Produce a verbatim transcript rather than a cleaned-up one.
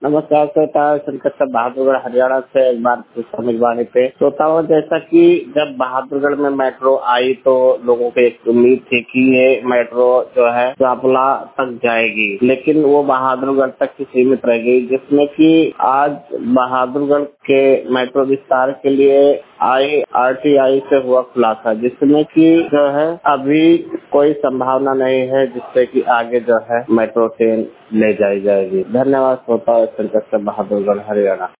नमस्कार श्रोता, शंकर साहब बहादुरगढ़ हरियाणा से एक बार फिर समझवाने पे श्रोताओं, जैसा कि जब बहादुरगढ़ में मेट्रो आई तो लोगों को एक उम्मीद थी कि ये मेट्रो जो है चापला तक जाएगी, लेकिन वो बहादुरगढ़ तक ही सीमित रह गई, जिसमें कि आज बहादुरगढ़ के मेट्रो विस्तार के लिए आई आरटीआई से हुआ खुलासा, जिसमें कि जो है अभी कोई संभावना नहीं है जिससे कि आगे जो है मेट्रो ट्रेन ले जाई जाएगी। धन्यवाद श्रोता, शंकर साहब बहादुरगढ़ हरियाणा।